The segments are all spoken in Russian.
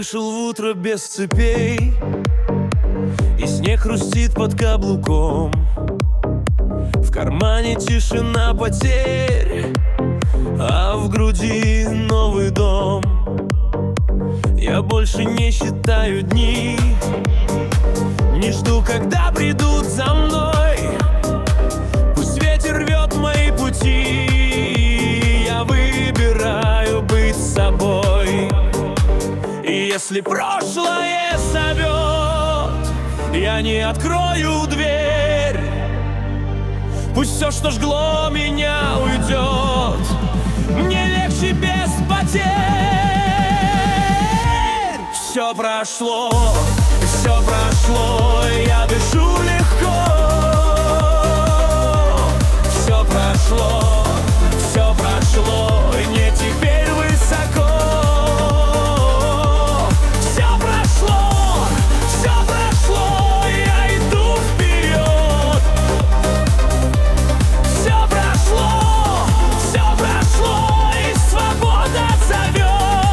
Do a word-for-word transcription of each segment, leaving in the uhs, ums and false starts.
вышел в утро без цепей, и снег хрустит под каблуком. В кармане тишина потерь, а в груди новый дом. Я больше не считаю дни, не жду, когда придут за мной. Пусть ветер рвет мои пути, я выбираю быть собой. И если прошлое зовет, я не открою дверь. Пусть все, что жгло меня, уйдет. Мне легче без потерь. Все прошло, все прошло, я дышу легко. Все прошло, все прошло, и мне теперь высоко. Все прошло, все прошло, я иду вперед. Все прошло, все прошло, и свобода зовет.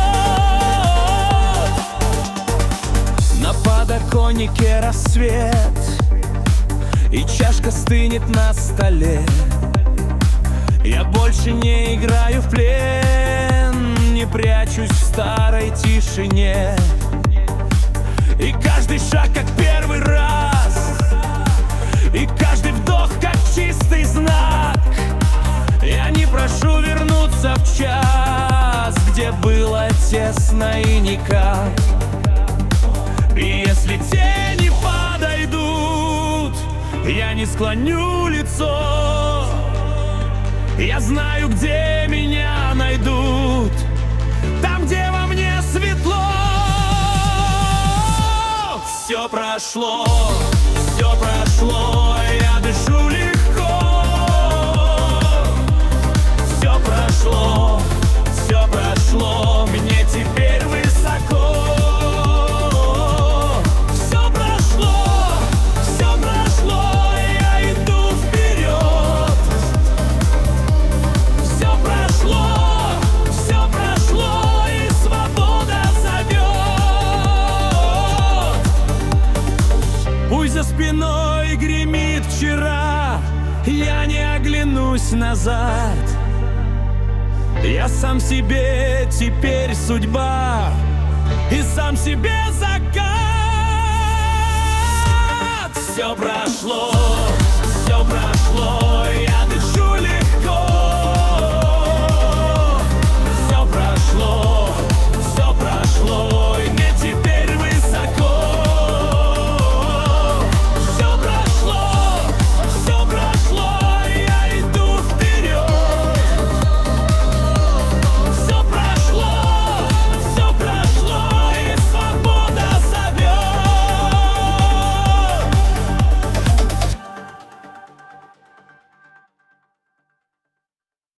На подоконнике рассвет, и чашка стынет на столе. Я больше не играю в плен, не прячусь в старой тишине. И каждый шаг как первый раз, и каждый вдох как чистый знак. Я не прошу вернуться в час, где было тесно и никак. И если тени подойдут, я не склоню лицо. Я знаю, где меня найдут, там, где во мне светло. Все прошло, все прошло, я дышу легко. Все прошло, все прошло, мне теперь высоко. За спиной гремит вчера, я не оглянусь назад. Я сам себе теперь судьба, и сам себе закат. Все прошло.